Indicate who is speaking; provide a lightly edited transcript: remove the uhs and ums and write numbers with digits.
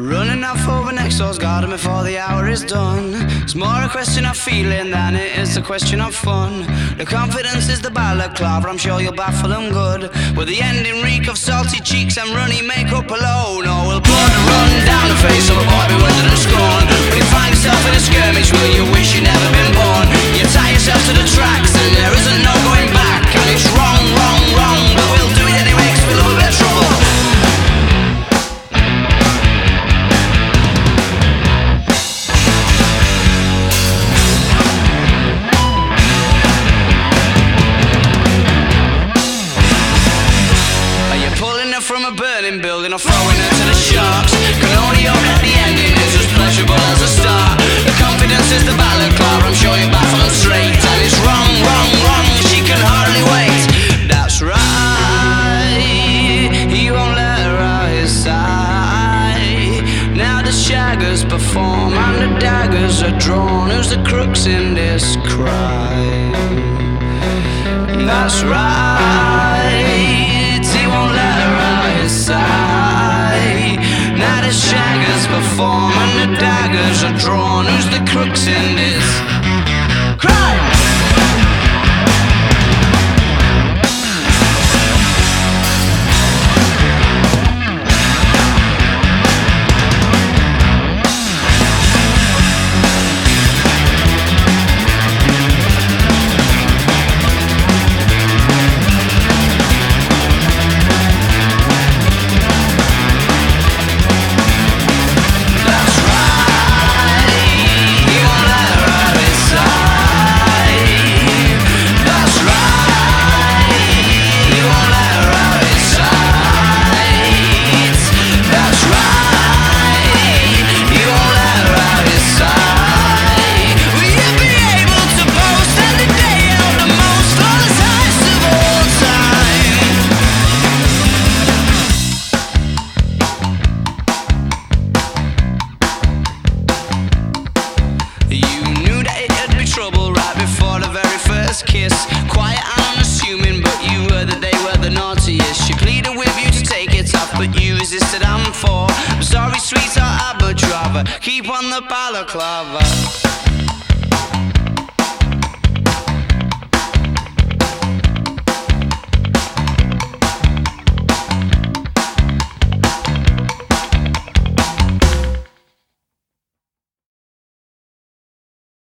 Speaker 1: Running off over next door's garden before the hour is done. It's more a question of feeling than it is a question of fun. The confidence is the balaclava, I'm sure you'll baffle them good. With the ending reek of salty cheeks and runny makeup alone. Or will blood run down the face of a boy bewildered and scorned? Will you find yourself in a skirmish? Will you wish you'd never been born? You tie yourself to the tracks and there isn't no going back. And it's wrong, wrong, wrong, but we'll do it anyway 'cause we love a bit of trouble. From a burning building or throwing her to the sharks. Can only hope that the ending is as pleasurable as the start. The confidence is the balaclava, I'm sure you're baffled and straight. And it's wrong, wrong, wrong, she can hardly wait. That's right, he won't let her out his sight. Now the shaggers perform and the daggers are drawn. Who's the crooks in this crime? That's right, he won't let her out his sight. Now the shaggers perform and the daggers are drawn. Who's the crooks in this crime? Kiss, quiet and unassuming, but you heard that they were the naughtiest. She pleaded with you to take it off, but you resisted and fought. I'm sorry, sweetheart, I'd much rather keep on the balaclava.